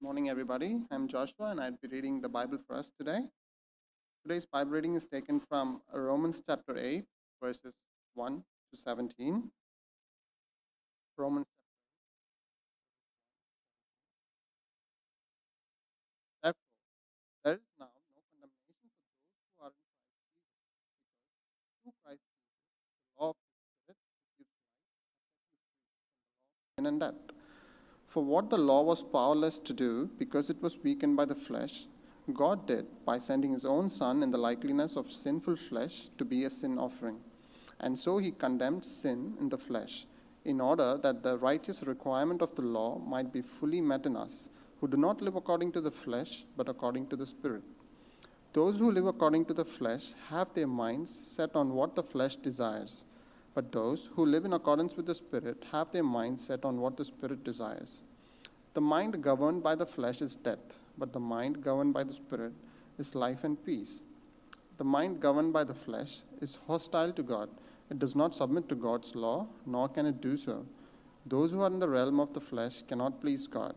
Morning, everybody. I'm Joshua, and I'll be reading the Bible for us today. Today's Bible reading is taken from Romans chapter 8, verses 1 to 17. Romans. Therefore, there is now no condemnation for those who are in Christ Jesus, because through Christ Jesus, the law of the Spirit who gives life has set you free from the law of sin and death. For what the law was powerless to do, because it was weakened by the flesh, God did by sending his own Son in the likeness of sinful flesh to be a sin offering. And so he condemned sin in the flesh, in order that the righteous requirement of the law might be fully met in us, who do not live according to the flesh, but according to the Spirit. Those who live according to the flesh have their minds set on what the flesh desires, but those who live in accordance with the Spirit have their minds set on what the Spirit desires. The mind governed by the flesh is death, but the mind governed by the Spirit is life and peace. The mind governed by the flesh is hostile to God. It does not submit to God's law, nor can it do so. Those who are in the realm of the flesh cannot please God.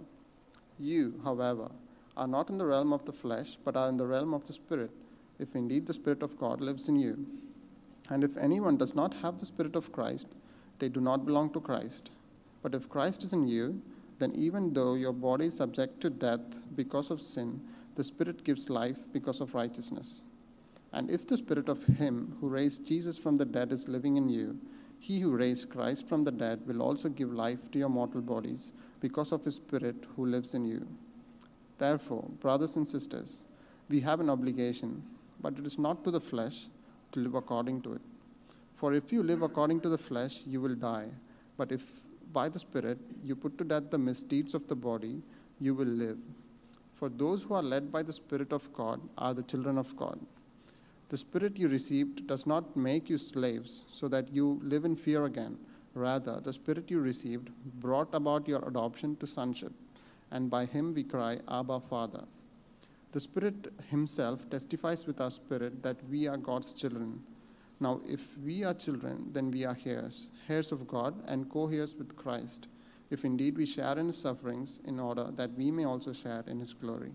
You, however, are not in the realm of the flesh, but are in the realm of the Spirit, if indeed the Spirit of God lives in you. And if anyone does not have the Spirit of Christ, they do not belong to Christ. But if Christ is in you, then even though your body is subject to death because of sin, the Spirit gives life because of righteousness. And if the Spirit of him who raised Jesus from the dead is living in you, he who raised Christ from the dead will also give life to your mortal bodies because of his Spirit who lives in you. Therefore, brothers and sisters, we have an obligation, but it is not to the flesh to live according to it. For if you live according to the flesh, you will die. But if by the Spirit you put to death the misdeeds of the body, you will live. For those who are led by the Spirit of God are the children of God. The Spirit you received does not make you slaves so that you live in fear again. Rather, the Spirit you received brought about your adoption to sonship, and by him we cry, Abba, Father. The Spirit himself testifies with our spirit that we are God's children. Now, if we are children, then we are heirs, heirs of God and co-heirs with Christ, if indeed we share in his sufferings, in order that we may also share in his glory.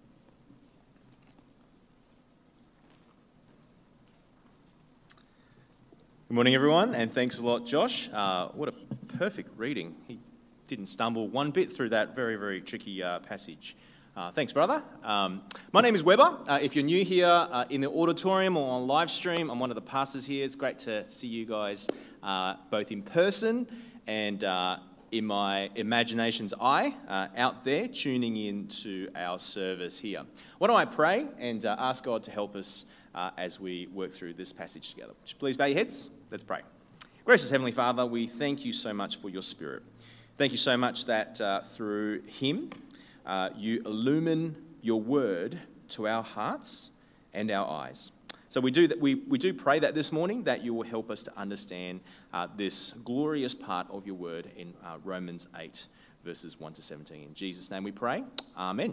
Good morning, everyone, and thanks a lot, Josh. What a perfect reading. He didn't stumble one bit through that very, very tricky passage. Thanks, brother. My name is Weber. If you're new here in the auditorium or on live stream, I'm one of the pastors here. It's great to see you guys both in person and in my imagination's eye out there tuning in to our service here. Why don't I pray and ask God to help us as we work through this passage together. Would you please bow your heads? Let's pray. Gracious Heavenly Father, we thank you so much for your Spirit. Thank you so much that through him, you illumine your word to our hearts and our eyes. So we do pray that this morning that you will help us to understand this glorious part of your word in Romans 8, verses 1 to 17. In Jesus' name we pray. Amen.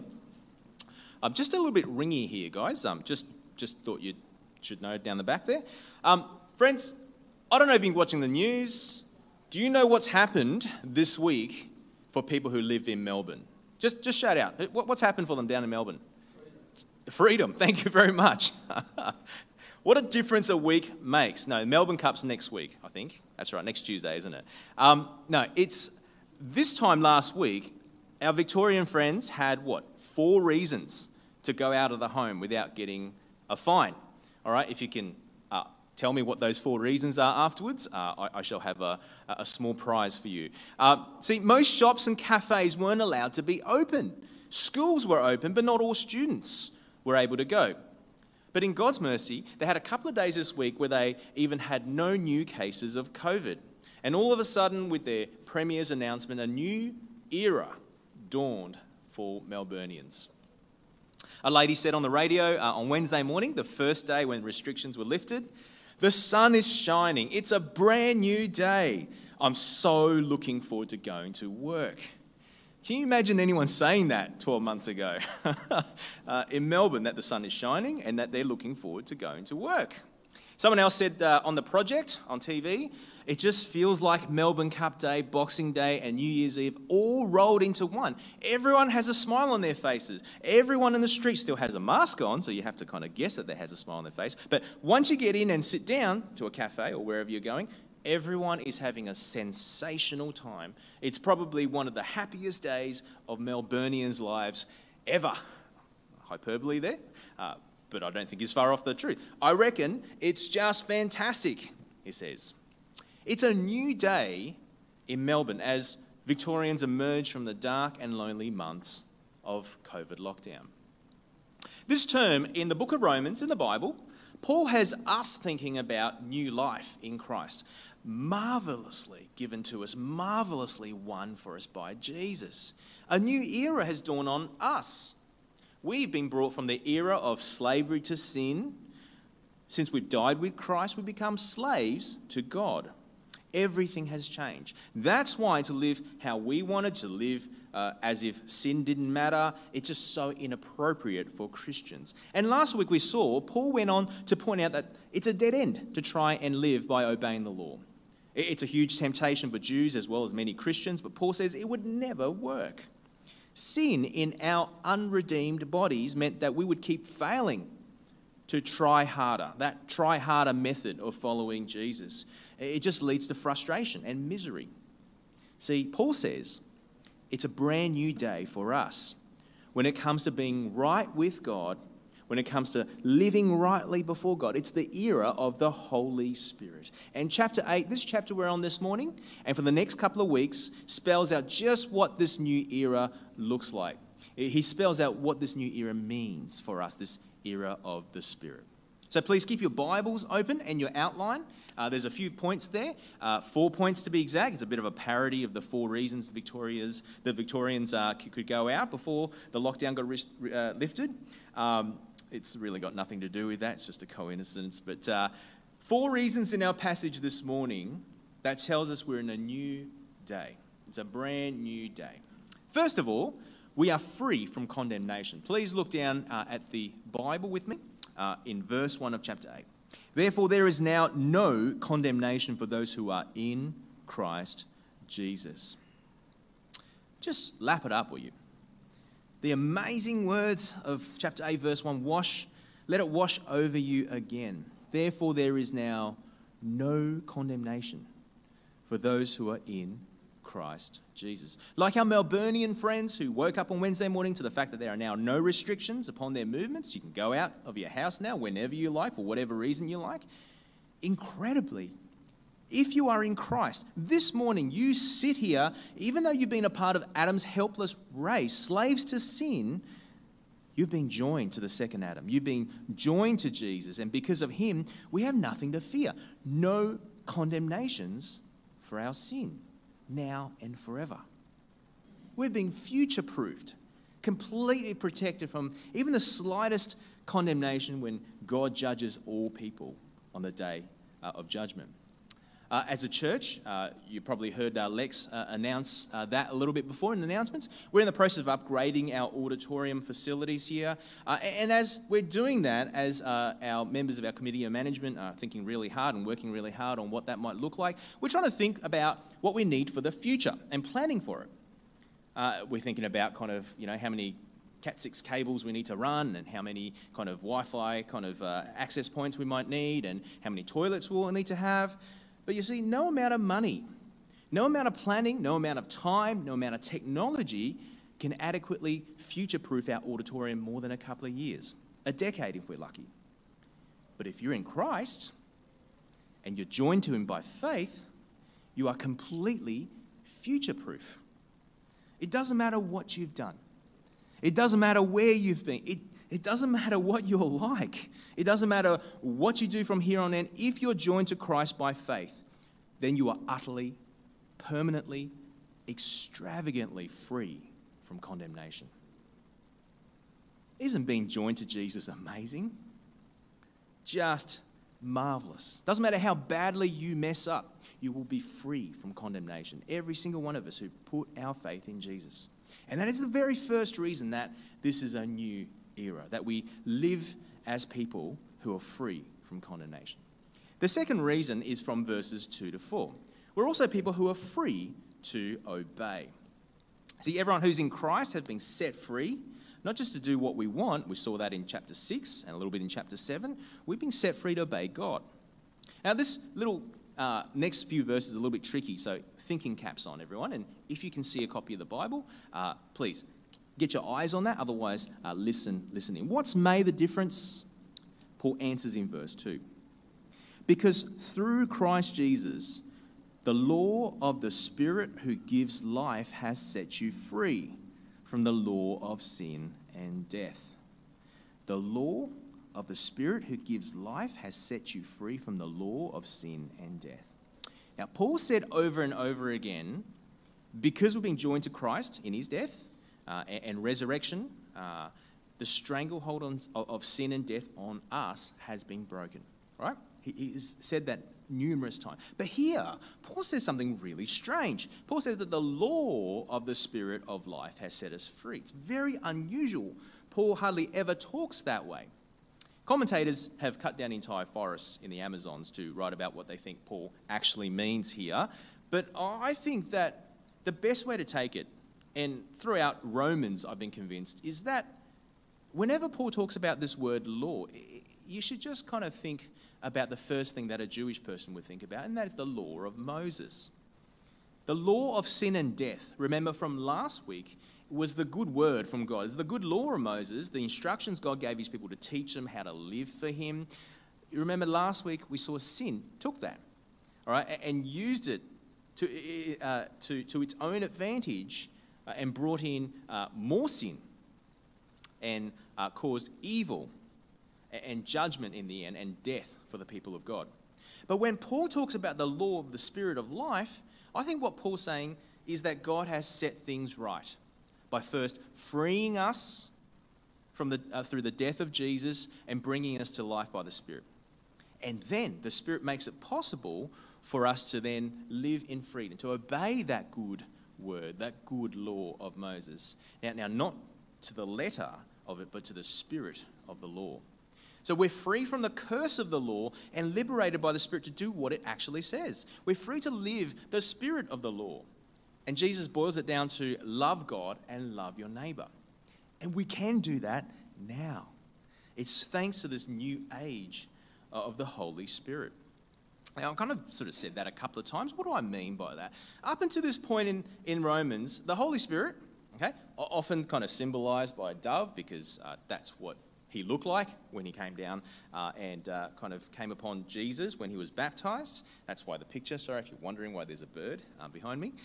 Just a little bit ringy here, guys. Just thought you should know down the back there. Friends, I don't know if you've been watching the news. Do you know what's happened this week for people who live in Melbourne? Just shout out. What's happened for them down in Melbourne? Freedom. Thank you very much. What a difference a week makes. No, Melbourne Cup's next week, I think. That's right, next Tuesday, isn't it? No, it's this time last week, our Victorian friends had, 4 reasons to go out of the home without getting a fine. All right, if you can tell me what those 4 reasons are afterwards, I shall have a small prize for you. See, most shops and cafes weren't allowed to be open. Schools were open, but not all students were able to go. But in God's mercy, they had a couple of days this week where they even had no new cases of COVID. And all of a sudden, with their Premier's announcement, a new era dawned for Melburnians. A lady said on the radio on Wednesday morning, the first day when restrictions were lifted, "The sun is shining. It's a brand new day. I'm so looking forward to going to work." Can you imagine anyone saying that 12 months ago in Melbourne, that the sun is shining and that they're looking forward to going to work? Someone else said on The Project on TV, It just feels like Melbourne Cup Day, Boxing Day, and New Year's Eve all rolled into one. Everyone has a smile on their faces. Everyone in the street still has a mask on, so you have to kind of guess that there has a smile on their face. But once you get in and sit down to a cafe or wherever you're going, everyone is having a sensational time. It's probably one of the happiest days of Melburnians' lives ever. Hyperbole there, but I don't think it's far off the truth. I reckon it's just fantastic, he says. It's a new day in Melbourne as Victorians emerge from the dark and lonely months of COVID lockdown. This term in the book of Romans in the Bible, Paul has us thinking about new life in Christ, marvelously given to us, marvelously won for us by Jesus. A new era has dawned on us. We've been brought from the era of slavery to sin. Since we've died with Christ, we become slaves to God. Everything has changed. That's why to live how we wanted to live, as if sin didn't matter, it's just so inappropriate for Christians. And last week we saw, Paul went on to point out that it's a dead end to try and live by obeying the law. It's a huge temptation for Jews as well as many Christians, but Paul says it would never work. Sin in our unredeemed bodies meant that we would keep failing to try harder, that try harder method of following Jesus. It just leads to frustration and misery. See, Paul says it's a brand new day for us when it comes to being right with God, when it comes to living rightly before God. It's the era of the Holy Spirit. And chapter 8, this chapter we're on this morning, and for the next couple of weeks, spells out just what this new era looks like. He spells out what this new era means for us, this era of the Spirit. So please keep your Bibles open and your outline. There's a few points there, 4 points to be exact. It's a bit of a parody of the 4 reasons the Victorians could go out before the lockdown got lifted. It's really got nothing to do with that. It's just a coincidence. But 4 reasons in our passage this morning that tells us we're in a new day. It's a brand new day. First of all, we are free from condemnation. Please look down at the Bible with me in verse 1 of chapter 8. Therefore, there is now no condemnation for those who are in Christ Jesus. Just lap it up, will you? The amazing words of chapter 8, verse 1, let it wash over you again. Therefore, there is now no condemnation for those who are in Christ Jesus. Like our Melburnian friends who woke up on Wednesday morning to the fact that there are now no restrictions upon their movements. You can go out of your house now whenever you like, for whatever reason you like. Incredibly, if you are in Christ, this morning you sit here, even though you've been a part of Adam's helpless race, slaves to sin, you've been joined to the second Adam. You've been joined to Jesus, and because of him, we have nothing to fear. No condemnations for our sin, now and forever. We've been future-proofed, completely protected from even the slightest condemnation when God judges all people on the day of judgment. As a church, you probably heard Lex announce that a little bit before in the announcements. We're in the process of upgrading our auditorium facilities here. And as we're doing that, as our members of our committee of management are thinking really hard and working really hard on what that might look like, we're trying to think about what we need for the future and planning for it. We're thinking about kind of, how many Cat6 cables we need to run and how many kind of Wi-Fi kind of access points we might need and how many toilets we'll need to have. But you see, no amount of money, no amount of planning, no amount of time, no amount of technology can adequately future-proof our auditorium more than a couple of years, a decade if we're lucky. But if you're in Christ and you're joined to him by faith, you are completely future-proof. It doesn't matter what you've done. It doesn't matter where you've been. It doesn't matter what you're like. It doesn't matter what you do from here on in. If you're joined to Christ by faith, then you are utterly, permanently, extravagantly free from condemnation. Isn't being joined to Jesus amazing? Just marvelous. Doesn't matter how badly you mess up, you will be free from condemnation. Every single one of us who put our faith in Jesus. And that is the very first reason that this is a new era, that we live as people who are free from condemnation. The second reason is from verses 2 to 4. we're also people who are free to obey. See, everyone who's in Christ has been set free, not just to do what we want. We saw that in chapter 6 and a little bit in chapter 7. We've been set free to obey God. Now, this little next few verses are a little bit tricky, so thinking caps on, everyone. And if you can see a copy of the Bible, please get your eyes on that. Otherwise, listen in. What's made the difference? Paul answers in verse 2. Because through Christ Jesus, the law of the Spirit who gives life has set you free from the law of sin and death. The law of the Spirit who gives life has set you free from the law of sin and death. Now, Paul said over and over again, because we've been joined to Christ in his death and resurrection, the stranglehold of sin and death on us has been broken. Right? He's said that numerous times. But here, Paul says something really strange. Paul says that the law of the Spirit of life has set us free. It's very unusual. Paul hardly ever talks that way. Commentators have cut down entire forests in the Amazons to write about what they think Paul actually means here. But I think that the best way to take it, and throughout Romans I've been convinced, is that whenever Paul talks about this word law, you should just kind of think about the first thing that a Jewish person would think about, and that is the law of Moses. The law of sin and death, remember from last week, was the good word from God. It's the good law of Moses, the instructions God gave his people to teach them how to live for him. You remember last week we saw sin took that, all right, and used it to its own advantage and brought in more sin and caused evil and judgment in the end and death for the people of God. But when Paul talks about the law of the Spirit of life, I think what Paul's saying is that God has set things right by first freeing us from through the death of Jesus and bringing us to life by the Spirit. And then the Spirit makes it possible for us to then live in freedom, to obey that good word, that good law of Moses. Now not to the letter of it, but to the spirit of the law. So we're free from the curse of the law and liberated by the Spirit to do what it actually says. We're free to live the spirit of the law. And Jesus boils it down to love God and love your neighbour. And we can do that now. It's thanks to this new age of the Holy Spirit. Now, I've kind of sort of said that a couple of times. What do I mean by that? Up until this point in Romans, the Holy Spirit, okay, often kind of symbolised by a dove, because that's what he looked like when he came down and kind of came upon Jesus when he was baptised. That's why the picture, sorry if you're wondering why there's a bird behind me.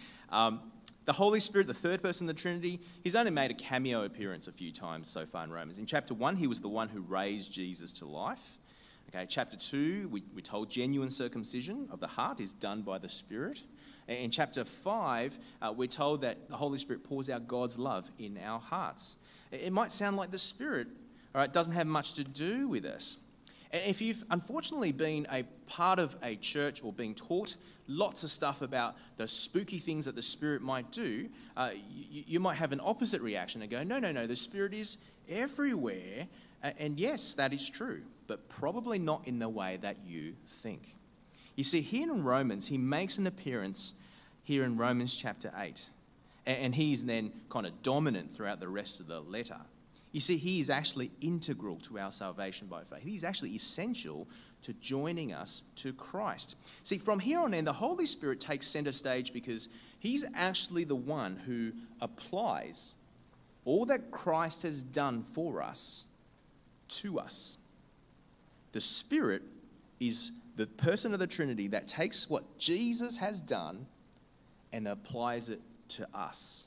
The Holy Spirit, the third person of the Trinity, he's only made a cameo appearance a few times so far in Romans. In chapter 1, he was the one who raised Jesus to life. Okay, chapter 2, we're told genuine circumcision of the heart is done by the Spirit. In chapter 5, we're told that the Holy Spirit pours out God's love in our hearts. It might sound like the Spirit, all right, doesn't have much to do with us. And if you've unfortunately been a part of a church or being taught lots of stuff about the spooky things that the Spirit might do, you might have an opposite reaction and go, no, the Spirit is everywhere. And yes, that is true, but probably not in the way that you think. You see, here in Romans, he makes an appearance here in Romans chapter 8, and he's then kind of dominant throughout the rest of the letter. You see, he is actually integral to our salvation by faith. He's actually essential to joining us to Christ. See, from here on in, the Holy Spirit takes center stage because he's actually the one who applies all that Christ has done for us to us. The Spirit is the person of the Trinity that takes what Jesus has done and applies it to us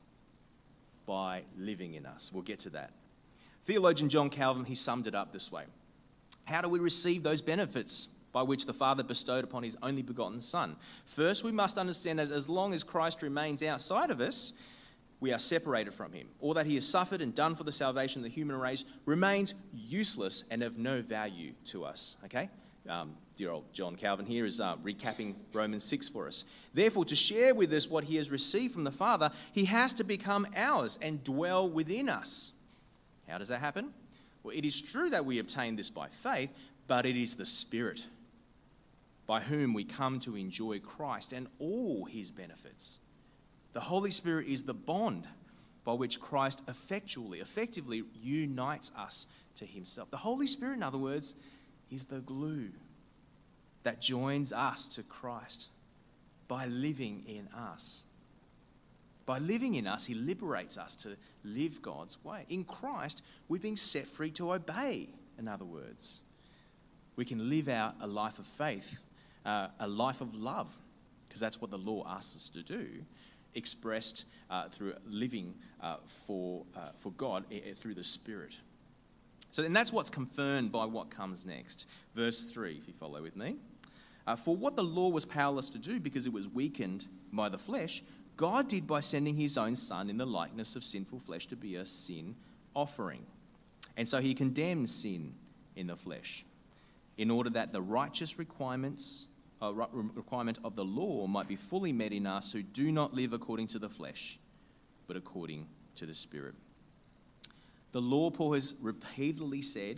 by living in us. We'll get to that. Theologian John Calvin, he summed it up this way. How do we receive those benefits by which the Father bestowed upon his only begotten Son? First, we must understand that as long as Christ remains outside of us, we are separated from him. All that he has suffered and done for the salvation of the human race remains useless and of no value to us. Okay? Dear old John Calvin here is recapping Romans 6 for us. Therefore, to share with us what he has received from the Father, he has to become ours and dwell within us. How does that happen? Well, it is true that we obtain this by faith, but it is the Spirit. by whom we come to enjoy Christ and all his benefits. The Holy Spirit is the bond by which Christ effectively unites us to himself. The Holy Spirit, in other words, is the glue that joins us to Christ by living in us. By living in us, he liberates us to live God's way. In Christ, we're being set free to obey, in other words. We can live out a life of faith, a life of love, because that's what the law asks us to do, expressed through living for God through the Spirit. And that's what's confirmed by what comes next. Verse 3, if you follow with me. For what the law was powerless to do because it was weakened by the flesh, God did by sending his own Son in the likeness of sinful flesh to be a sin offering. And so he condemned sin in the flesh, in order that the righteous requirement of the law might be fully met in us who do not live according to the flesh, but according to the Spirit. The law, Paul has repeatedly said,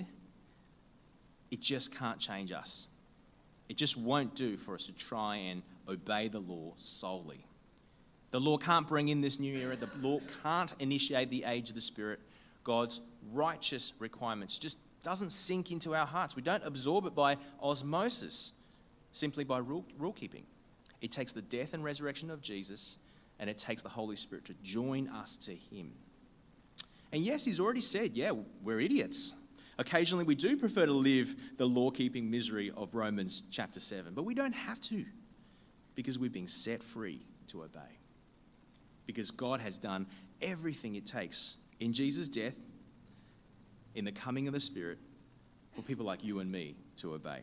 it just can't change us. It just won't do for us to try and obey the law solely. The law can't bring in this new era. The law can't initiate the age of the Spirit. God's righteous requirements just doesn't sink into our hearts. We don't absorb it by osmosis, simply by rule keeping. It takes the death and resurrection of Jesus, and it takes the Holy Spirit to join us to him. And yes, he's already said, yeah, we're idiots. Occasionally we do prefer to live the law-keeping misery of Romans chapter 7, but we don't have to, because we're being set free to obey. Because God has done everything it takes in Jesus' death, in the coming of the Spirit, for people like you and me to obey.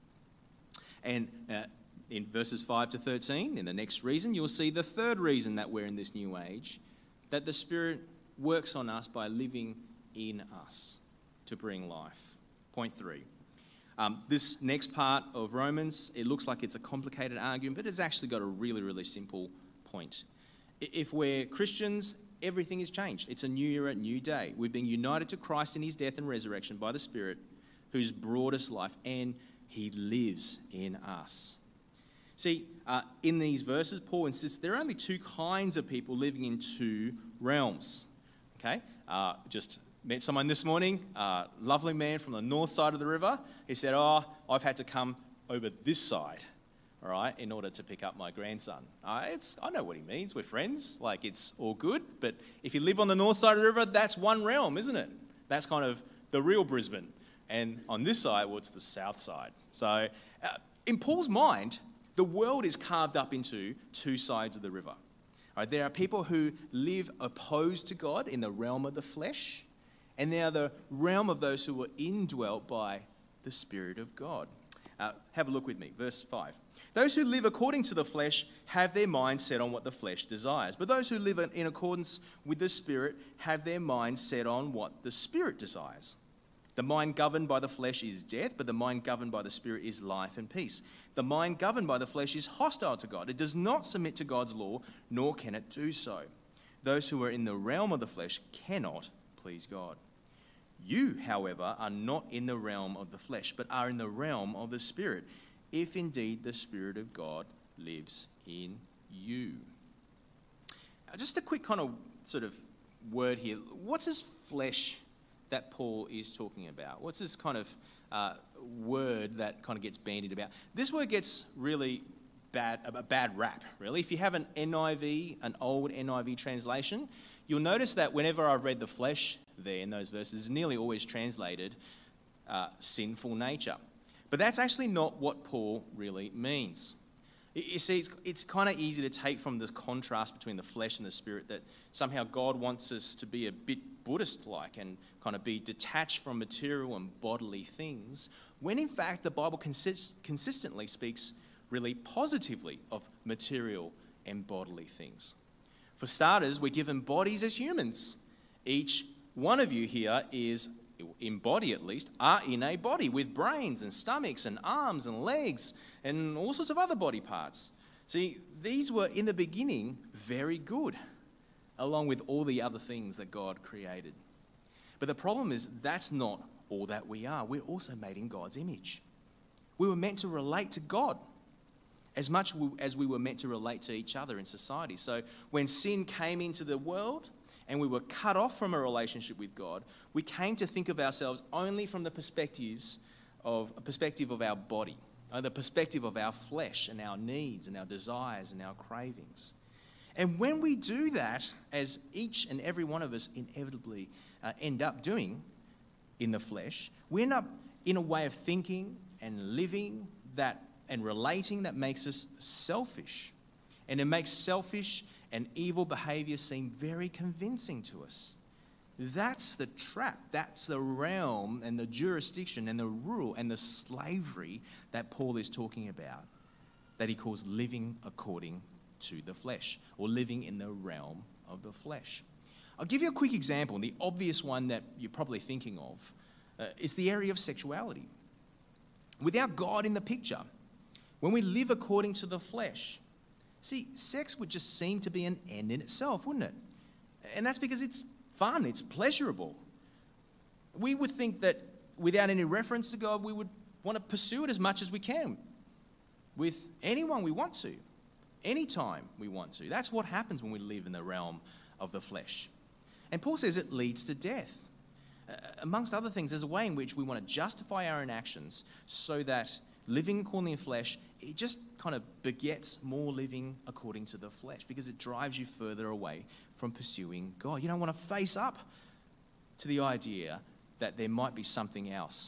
And in verses 5 to 13, in the next reason, you'll see the third reason that we're in this new age, that the Spirit works on us by living in us to bring life. Point 3. This next part of Romans, it looks like it's a complicated argument, but it's actually got a really, really simple point. If we're Christians, everything is changed. It's a new era, new day. We've been united to Christ in his death and resurrection by the Spirit, who's brought us life, and he lives in us. See, in these verses, Paul insists there are only two kinds of people living in two realms. Okay? Just met someone this morning, lovely man from the north side of the river. He said, I've had to come over this side, all right, in order to pick up my grandson. I know what he means. We're friends. Like, it's all good. But if you live on the north side of the river, that's one realm, isn't it? That's kind of the real Brisbane. And on this side, well, it's the south side. So in Paul's mind, the world is carved up into two sides of the river. All right, there are people who live opposed to God in the realm of the flesh, and there are the realm of those who are indwelt by the Spirit of God. Have a look with me, verse 5. Those who live according to the flesh have their mind set on what the flesh desires, but those who live in accordance with the Spirit have their mind set on what the Spirit desires. The mind governed by the flesh is death, but the mind governed by the Spirit is life and peace. The mind governed by the flesh is hostile to God. It does not submit to God's law, nor can it do so. Those who are in the realm of the flesh cannot please God. You, however, are not in the realm of the flesh, but are in the realm of the Spirit, if indeed the Spirit of God lives in you. Now, just a quick kind of sort of word here. What's this flesh that Paul is talking about? What's this kind of word that kind of gets bandied about? This word gets really a bad rap, really. If you have an NIV, an old NIV translation, you'll notice that whenever I've read the flesh there in those verses, it's nearly always translated sinful nature. But that's actually not what Paul really means. You see, it's kind of easy to take from this contrast between the flesh and the Spirit that somehow God wants us to be a bit Buddhist-like and kind of be detached from material and bodily things, when in fact the Bible consistently speaks really positively of material and bodily things. For starters, we're given bodies as humans. Each one of you here is, in body at least, are in a body with brains and stomachs and arms and legs and all sorts of other body parts. See, these were in the beginning very good, along with all the other things that God created. But the problem is that's not all that we are. We're also made in God's image. We were meant to relate to God as much as we were meant to relate to each other in society. So when sin came into the world and we were cut off from a relationship with God, we came to think of ourselves only from the perspective of our body, the perspective of our flesh and our needs and our desires and our cravings. And when we do that, as each and every one of us inevitably end up doing in the flesh, we end up in a way of thinking and living that and relating that makes us selfish. And it makes selfish and evil behavior seem very convincing to us. That's the trap. That's the realm and the jurisdiction and the rule and the slavery that Paul is talking about, that he calls living according to the flesh, or living in the realm of the flesh. I'll give you a quick example, and the obvious one that you're probably thinking of is the area of sexuality. Without God in the picture, when we live according to the flesh, see, sex would just seem to be an end in itself, wouldn't it? And that's because it's fun, it's pleasurable. We would think that without any reference to God, we would want to pursue it as much as we can with anyone we want to, anytime we want to. That's what happens when we live in the realm of the flesh. And Paul says it leads to death. Amongst other things, there's a way in which we want to justify our own actions so that living according to the flesh, it just kind of begets more living according to the flesh because it drives you further away from pursuing God. You don't want to face up to the idea that there might be something else,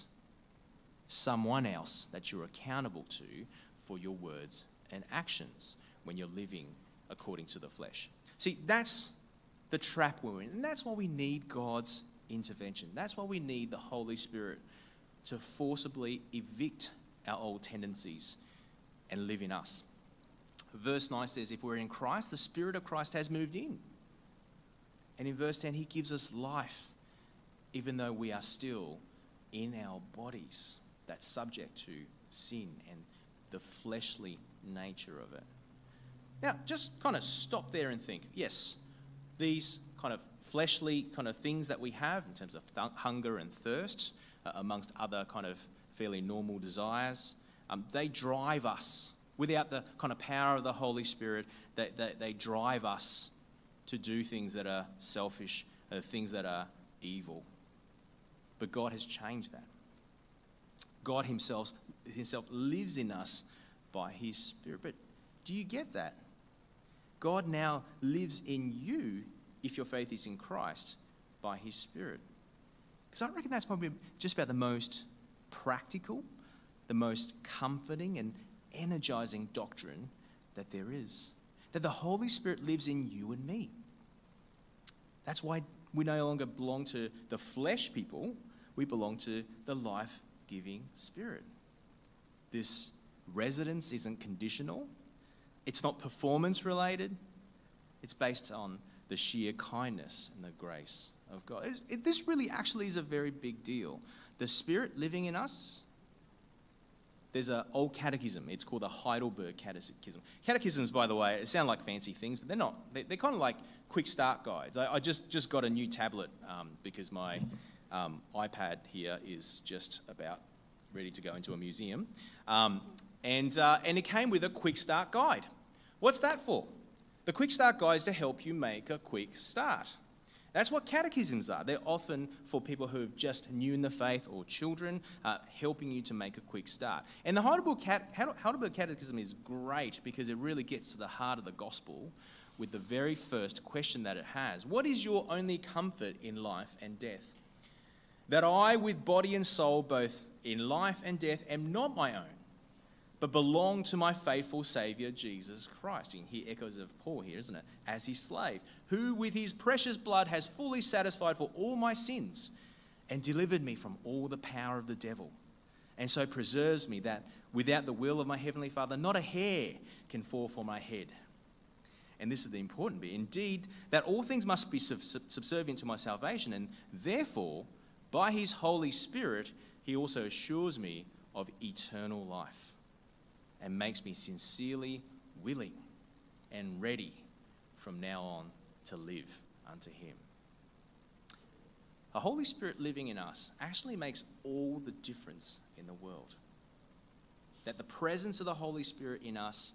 someone else that you're accountable to for your words and actions when you're living according to the flesh. See, that's the trap we're in, and that's why we need God's intervention. That's why we need the Holy Spirit to forcibly evict our old tendencies and live in us. Verse 9 says, if we're in Christ, the Spirit of Christ has moved in. And in verse 10, he gives us life, even though we are still in our bodies that's subject to sin and the fleshly nature of it. Now, just kind of stop there and think, yes, these kind of fleshly kind of things that we have in terms of hunger and thirst, amongst other kind of fairly normal desires, they drive us. Without the kind of power of the Holy Spirit, they drive us to do things that are selfish, things that are evil. But God has changed that. God himself lives in us by his Spirit. But do you get that? God now lives in you, if your faith is in Christ, by his Spirit. Because I reckon that's probably just about the most practical, the most comforting and energizing doctrine that there is. That the Holy Spirit lives in you and me. That's why we no longer belong to the flesh people, we belong to the life-giving Spirit. This residence isn't conditional. It's not performance related. It's based on the sheer kindness and the grace of God. This really actually is a very big deal. The Spirit living in us, there's an old catechism. It's called the Heidelberg Catechism. Catechisms, by the way, it sound like fancy things, but they're not. They're kind of like quick start guides. I just got a new tablet because my iPad here is just about ready to go into a museum. And it came with a quick start guide. What's that for? The quick start guide is to help you make a quick start. That's what catechisms are. They're often for people who are just new in the faith or children, helping you to make a quick start. And the Heidelberg Catechism is great because it really gets to the heart of the gospel with the very first question that it has. What is your only comfort in life and death? That I, with body and soul, both in life and death, am not my own, but belong to my faithful Saviour, Jesus Christ. You can hear echoes of Paul here, isn't it? As his slave, who with his precious blood has fully satisfied for all my sins and delivered me from all the power of the devil, and so preserves me that without the will of my heavenly Father, not a hair can fall from my head. And this is the important bit. Indeed, that all things must be subservient to my salvation, and therefore, by his Holy Spirit, he also assures me of eternal life and makes me sincerely willing and ready from now on to live unto him. The Holy Spirit living in us actually makes all the difference in the world. that the presence of the Holy Spirit in us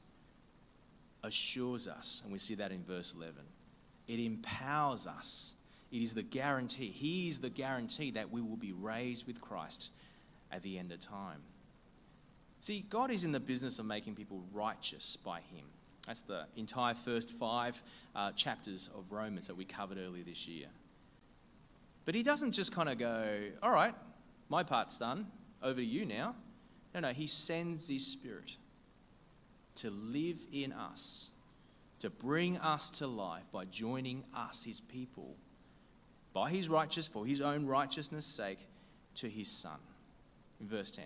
assures us, and we see that in verse 11. It empowers us. It is the guarantee. He is the guarantee that we will be raised with Christ at the end of time. See, God is in the business of making people righteous by him. That's the entire first 5 chapters of Romans that we covered earlier this year. But he doesn't just kind of go, all right, my part's done, over to you now. No, he sends his Spirit to live in us, to bring us to life by joining us, his people, by his righteous, for his own righteousness' sake, to his Son. In verse 10.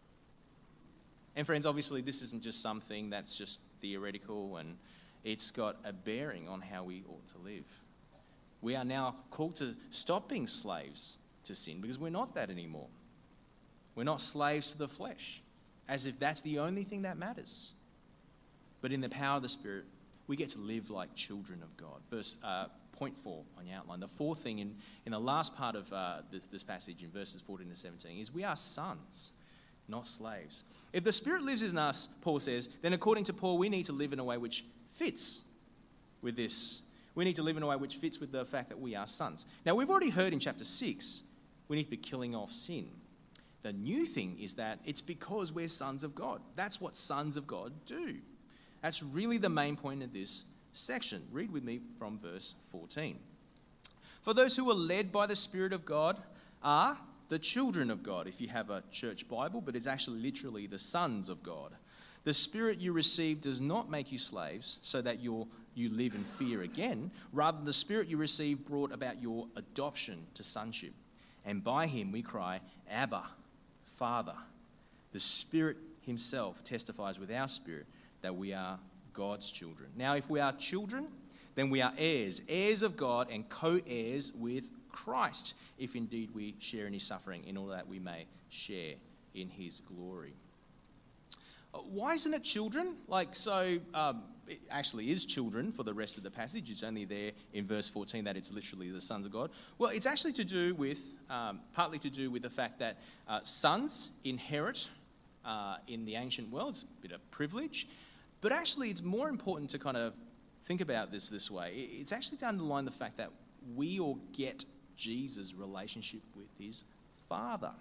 And friends, obviously this isn't just something that's just theoretical, and it's got a bearing on how we ought to live. We are now called to stop being slaves to sin, because we're not that anymore. We're not slaves to the flesh, as if that's the only thing that matters. But in the power of the Spirit, we get to live like children of God. Point 4 on your outline. The fourth thing in the last part of this passage in verses 14 to 17 is we are sons, not slaves. If the Spirit lives in us, Paul says, then according to Paul, we need to live in a way which fits with this. We need to live in a way which fits with the fact that we are sons. Now, we've already heard in chapter 6, we need to be killing off sin. The new thing is that it's because we're sons of God. That's what sons of God do. That's really the main point of this section. Read with me from verse 14. For those who are led by the Spirit of God are the children of God, if you have a church Bible, but it's actually literally the sons of God. The Spirit you receive does not make you slaves so that you live in fear again. Rather, the Spirit you receive brought about your adoption to sonship. And by him we cry, Abba, Father. The Spirit himself testifies with our spirit that we are God's children. Now, if we are children, then we are heirs, heirs of God and co-heirs with Christ, if indeed we share in his suffering, in order that we may share in his glory. Why isn't it children? It actually is children for the rest of the passage. It's only there in verse 14 that it's literally the sons of God. Well, it's actually partly to do with the fact that sons inherit in the ancient world. It's a bit of privilege. But actually, it's more important to kind of think about this way. It's actually to underline the fact that we all get Jesus' relationship with his Father.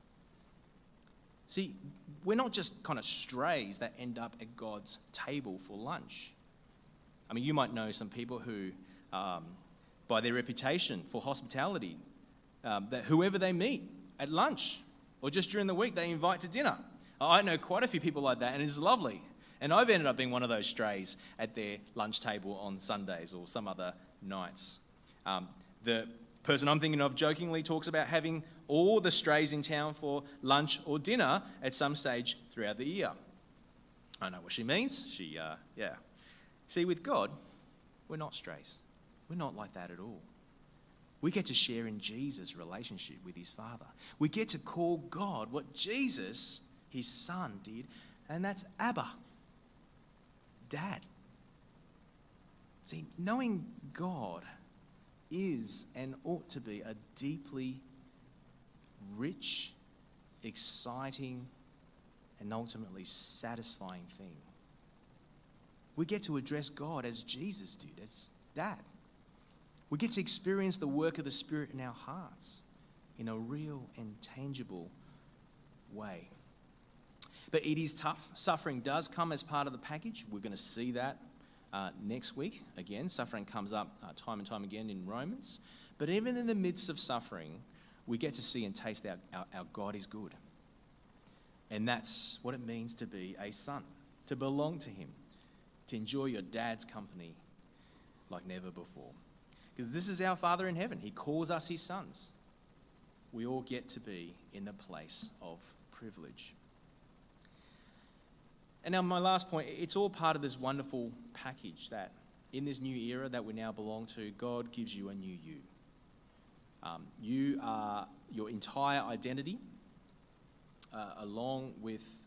See, we're not just kind of strays that end up at God's table for lunch. I mean, you might know some people who, by their reputation for hospitality, that whoever they meet at lunch or just during the week, they invite to dinner. I know quite a few people like that, and it's lovely. And I've ended up being one of those strays at their lunch table on Sundays or some other nights. The person I'm thinking of jokingly talks about having all the strays in town for lunch or dinner at some stage throughout the year. I know what she means. See, with God, we're not strays. We're not like that at all. We get to share in Jesus' relationship with his Father. We get to call God what Jesus, his Son, did, and that's Abba, Dad. See, knowing God is and ought to be a deeply rich, exciting, and ultimately satisfying thing. We get to address God as Jesus did, as Dad. We get to experience the work of the Spirit in our hearts in a real and tangible way. But it is tough. Suffering does come as part of the package. We're going to see that next week. Again, suffering comes up time and time again in Romans. But even in the midst of suffering, we get to see and taste our God is good. And that's what it means to be a son, to belong to him, to enjoy your dad's company like never before. Because this is our Father in heaven. He calls us his sons. We all get to be in the place of privilege. And now my last point, it's all part of this wonderful package that in this new era that we now belong to, God gives you a new you. You are your entire identity, along with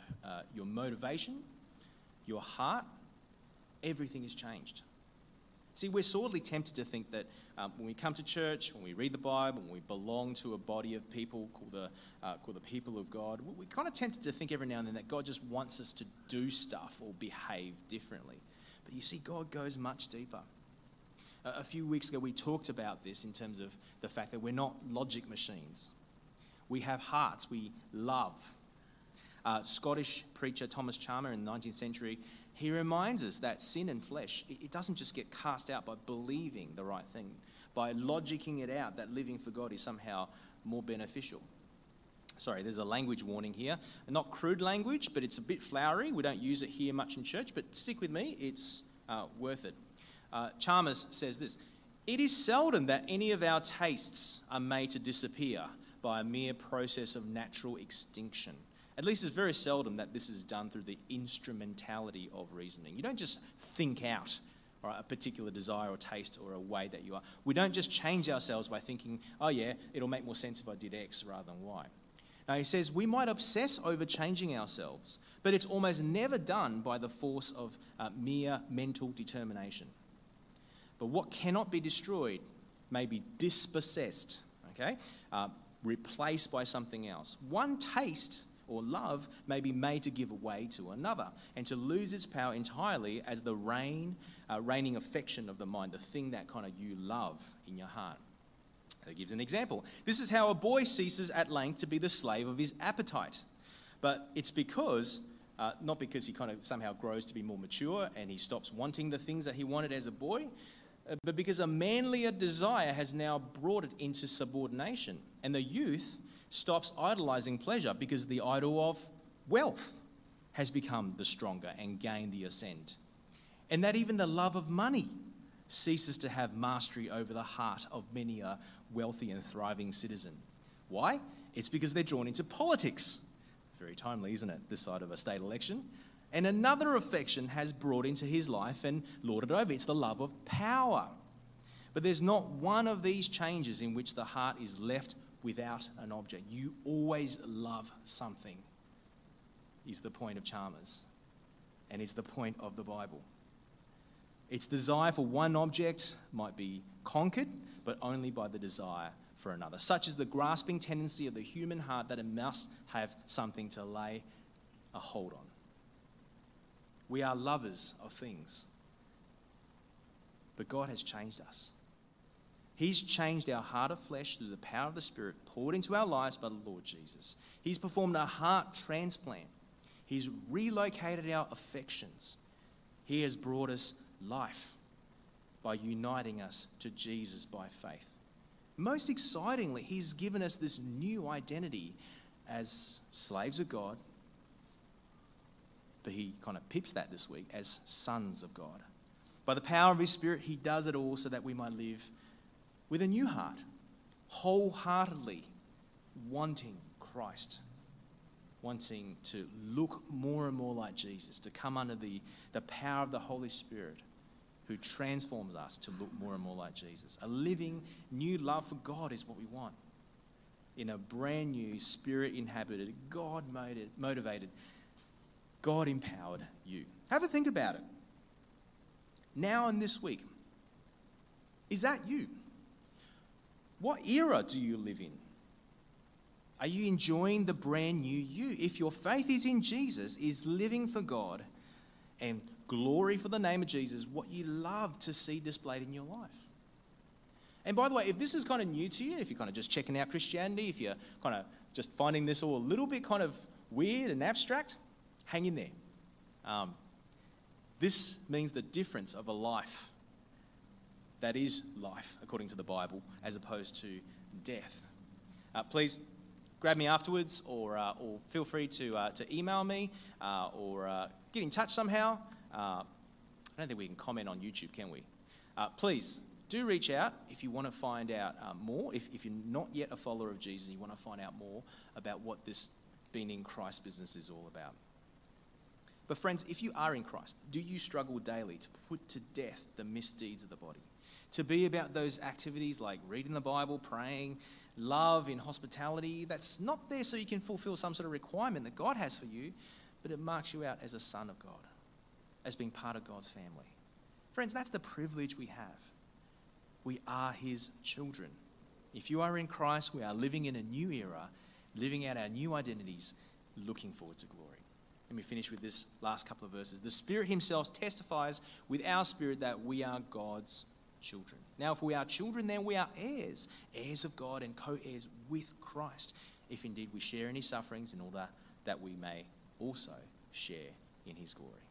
your motivation, your heart, everything is changed. See, we're sorely tempted to think that when we come to church, when we read the Bible, when we belong to a body of people called the people of God, we're kind of tempted to think every now and then that God just wants us to do stuff or behave differently. But you see, God goes much deeper. A few weeks ago, we talked about this in terms of the fact that we're not logic machines. We have hearts. We love. Scottish preacher Thomas Chalmer in the 19th century, he reminds us that sin and flesh, it doesn't just get cast out by believing the right thing, by logicking it out that living for God is somehow more beneficial. Sorry, there's a language warning here. Not crude language, but it's a bit flowery. We don't use it here much in church, but stick with me, it's worth it. Chalmers says this: "It is seldom that any of our tastes are made to disappear by a mere process of natural extinction. At least it's very seldom that this is done through the instrumentality of reasoning." You don't just think out a particular desire or taste or a way that you are. We don't just change ourselves by thinking, oh yeah, it'll make more sense if I did X rather than Y. Now he says we might obsess over changing ourselves, but it's almost never done by the force of mere mental determination. But what cannot be destroyed may be dispossessed, okay? Replaced by something else. One taste or love may be made to give way to another and to lose its power entirely as the reigning affection of the mind, the thing that kind of you love in your heart. It gives an example. This is how a boy ceases at length to be the slave of his appetite. But it's because, not because he kind of somehow grows to be more mature and he stops wanting the things that he wanted as a boy, but because a manlier desire has now brought it into subordination. And the youth stops idolizing pleasure because the idol of wealth has become the stronger and gained the ascent. And that even the love of money ceases to have mastery over the heart of many a wealthy and thriving citizen. Why? It's because they're drawn into politics. Very timely, isn't it, this side of a state election? And another affection has brought into his life and lorded over. It's the love of power. But there's not one of these changes in which the heart is left without an object. You always love something, is the point of Chalmers. And it's the point of the Bible. Its desire for one object might be conquered, but only by the desire for another. Such is the grasping tendency of the human heart that it must have something to lay a hold on. We are lovers of things. But God has changed us. He's changed our heart of flesh through the power of the Spirit poured into our lives by the Lord Jesus. He's performed a heart transplant. He's relocated our affections. He has brought us life by uniting us to Jesus by faith. Most excitingly, He's given us this new identity as slaves of God, but He kind of pips that this week as sons of God. By the power of His Spirit, He does it all so that we might live with a new heart, wholeheartedly wanting Christ, wanting to look more and more like Jesus, to come under the power of the Holy Spirit who transforms us to look more and more like Jesus. A living new love for God is what we want. In a brand new, Spirit-inhabited, God-motivated, God-empowered you. Have a think about it. Now and this week, is that you? What era do you live in? Are you enjoying the brand new you? If your faith is in Jesus, is living for God and glory for the name of Jesus, what you love to see displayed in your life. And by the way, if this is kind of new to you, if you're kind of just checking out Christianity, if you're kind of just finding this all a little bit kind of weird and abstract, hang in there. This means the difference of a life that is life, according to the Bible, as opposed to death. Please grab me afterwards, or feel free to email me, or get in touch somehow. I don't think we can comment on YouTube, can we? Please do reach out if you want to find out more. If you're not yet a follower of Jesus, you want to find out more about what this being in Christ business is all about. But friends, if you are in Christ, do you struggle daily to put to death the misdeeds of the body? To be about those activities like reading the Bible, praying, love in hospitality, that's not there so you can fulfill some sort of requirement that God has for you, but it marks you out as a son of God, as being part of God's family. Friends, that's the privilege we have. We are his children. If you are in Christ, we are living in a new era, living out our new identities, looking forward to glory. Let me finish with this last couple of verses. The Spirit himself testifies with our spirit that we are God's children. Now, if we are children, then we are heirs, heirs of God and co-heirs with Christ, if indeed we share in his sufferings in order that we may also share in his glory.